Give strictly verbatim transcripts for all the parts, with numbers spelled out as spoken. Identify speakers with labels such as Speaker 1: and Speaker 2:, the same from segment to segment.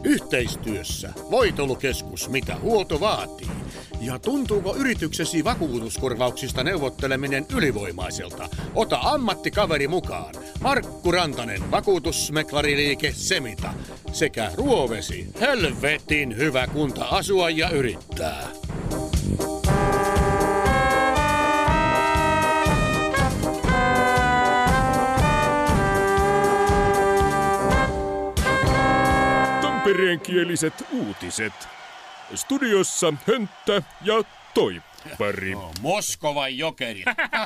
Speaker 1: Yhteistyössä Voitelukeskus, mitä huolto vaatii. Ja tuntuuko yrityksesi vakuutuskorvauksista neuvotteleminen ylivoimaiselta? Ota ammattikaveri mukaan. Markku Rantanen, vakuutusmeklariliike Semita. Sekä Ruovesi, helvetin hyvä kunta asua ja yrittää.
Speaker 2: Tampereenkieliset uutiset. Studiossa Hönttä ja Toippari.
Speaker 1: No, Moskovan jokerit.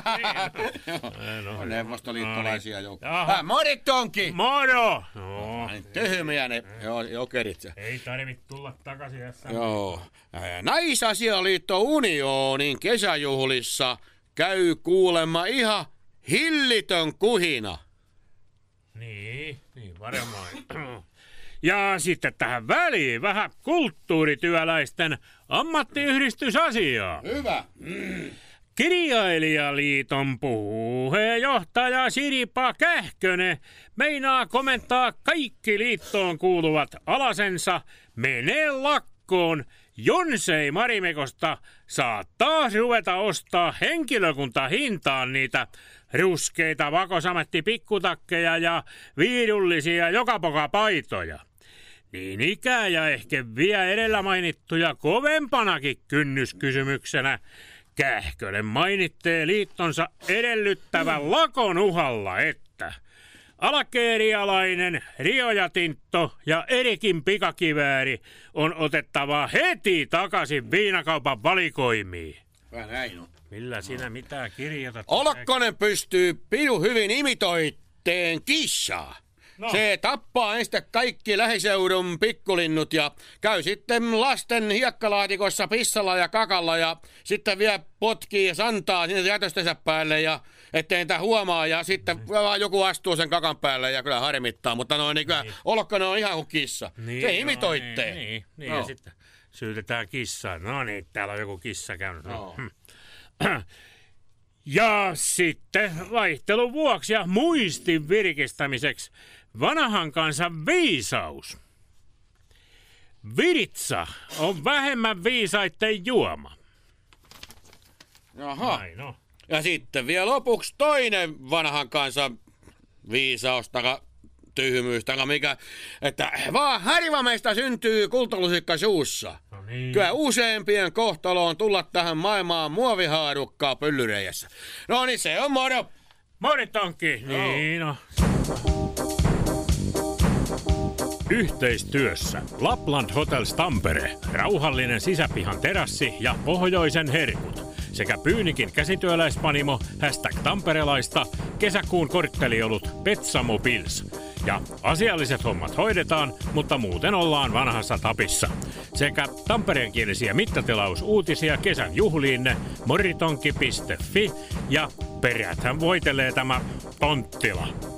Speaker 1: no, Neuvostoliittolaisia jokerit. Moritonki!
Speaker 3: Moro! No.
Speaker 1: Tyhmiä ne jokerit.
Speaker 3: Ei tarvitse tulla takaisin tässä.
Speaker 1: Joo. Naisasialiitto Unionin kesäjuhlissa käy kuulemma ihan hillitön kuhina.
Speaker 3: Niin, niin varmaan. Ja sitten tähän väliin vähän kulttuurityöläisten ammattiyhdistysasiaa.
Speaker 1: Hyvä. Mm.
Speaker 3: Kirjailijaliiton puheenjohtaja Siripa Kähkönen meinaa komentaa kaikki liittoon kuuluvat alasensa menee lakkoon, Jonsei Marimekosta saattaa ruveta ostaa henkilökuntahintaan niitä ruskeita vakosametti-pikkutakkeja ja viidullisia jokapoka-paitoja. Niin ikää ja ehkä vielä edellä mainittuja kovempanakin kynnyskysymyksenä Kähkönen mainittee liittonsa edellyttävän lakon uhalla, että alkeerialainen Riojatintto ja Erikin pikakivääri on otettava heti takaisin viinakaupan valikoimiin.
Speaker 1: Vähän näin on.
Speaker 3: Millä sinä mitä kirjoitat?
Speaker 1: Olokkonen pystyy pidun hyvin imitoitteen kissaa. No. Se tappaa ensin kaikki lähiseudun pikkulinnut ja käy sitten lasten hiekkalaatikossa pissalla ja kakalla ja sitten vielä potkii ja santaa sinne jätöstensä päälle ja ettei niitä huomaa ja sitten mm. vaan joku astuu sen kakan päälle ja kyllä harmittaa, mutta noin niin kyllä niin. Olokkonen on ihan kuin kissa. Niin, se imitoitteen.
Speaker 3: Niin, niin, niin no. Ja sitten syytetään kissaa. No niin, täällä on joku kissa käynyt. No. Ja sitten vaihtelun vuoksi ja muistin virkistämiseksi vanhan kansan viisaus. Viritsa on vähemmän viisaitten juoma.
Speaker 1: Jaha.
Speaker 3: Näin on.
Speaker 1: Ja sitten vielä lopuksi toinen vanhan kansan viisaus, taka tyhmyys, taka mikä, että vaan harva meistä syntyy kultalusikka suussa.
Speaker 3: No niin.
Speaker 1: Kyllä useampien kohtalo on tulla tähän maailmaan muovihaarukkaa pyllyreijässä. No niin, se on moro.
Speaker 3: Moritonki. Niin no. Yhteistyössä Lapland Hotels Tampere, rauhallinen sisäpihan terassi ja pohjoisen herkut. Sekä Pyynikin käsityöläispanimo, hashtag tamperelaista, kesäkuun kortteliolut Petsamo Pils. Ja asialliset hommat hoidetaan, mutta muuten ollaan vanhassa tapissa. Sekä tampereenkielisiä mittatilausuutisia kesän juhliinne moritonki piste fi ja peräthän voitelee tämä Tonttila.